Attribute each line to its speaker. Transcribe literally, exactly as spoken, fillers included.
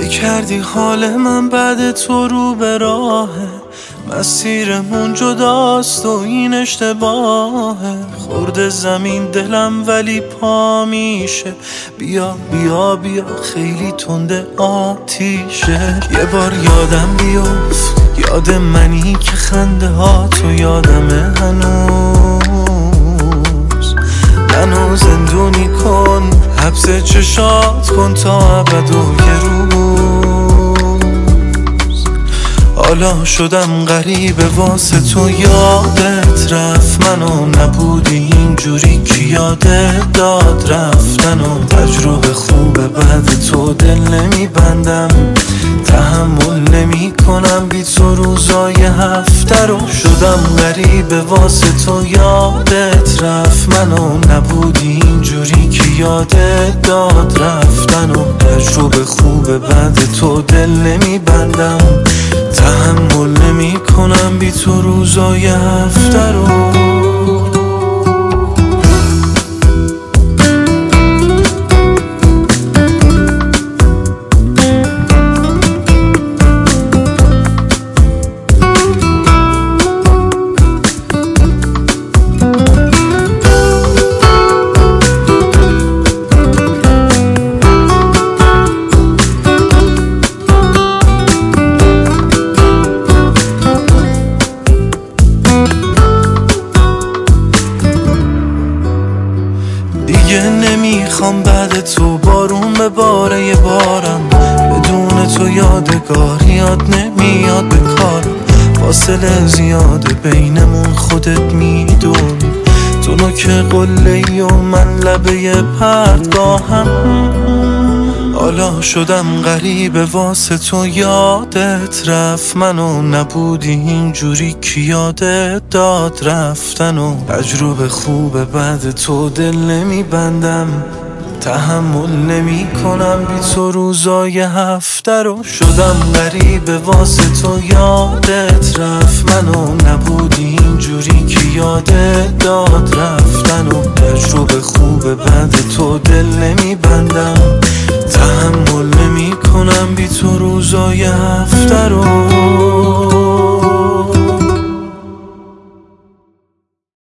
Speaker 1: حل کردی حال من بعد تو رو به راهه، مسیرمون جداست و این اشتباهه. خورده زمین دلم ولی پا میشه، بیا بیا بیا خیلی تنده آتیشه. یه بار یادم بیفت، یاد منی که خنده ها تو یادمه هنوز. منو زندونی کن، حبس چشات کن تا ابد و یه روز. حالا شدم غریبه واسه تو، یادت رفت منو نبودی اینجوری کی یادت داد رفتن. و تجربه خوبه بعد تو دل نمیبندم، تحمل نمی کنم بی تو روزای هفته رو. شدم غریبه واسه تو، یادت رفت منو نبودی اینجوری کی یادت داد رفتن. و تجربه خوبه بعد تو دل نمی بندم، تحمل نمی کنم بی تو روزای هفته رو. دیگه نمیخوام بعد تو بارون به باره یه بارم، بدون تو یادگاریات نمیاد به کارم. فاصله زیاده بینمون خودت میدونی، تو نوک قله‌ای و من لبه پرتگاهم. حالا شدم غریبه واسه تو، یادت رفت منو نبودی اینجوری کی یادت داد رفتن. و تجربه خوبه بعد تو دل نمیبندم، تحمل نمی کنم بی تو روزای هفته رو. شدم غریبه واسه تو، یادت رفت منو نبودی اینجوری کی یادت داد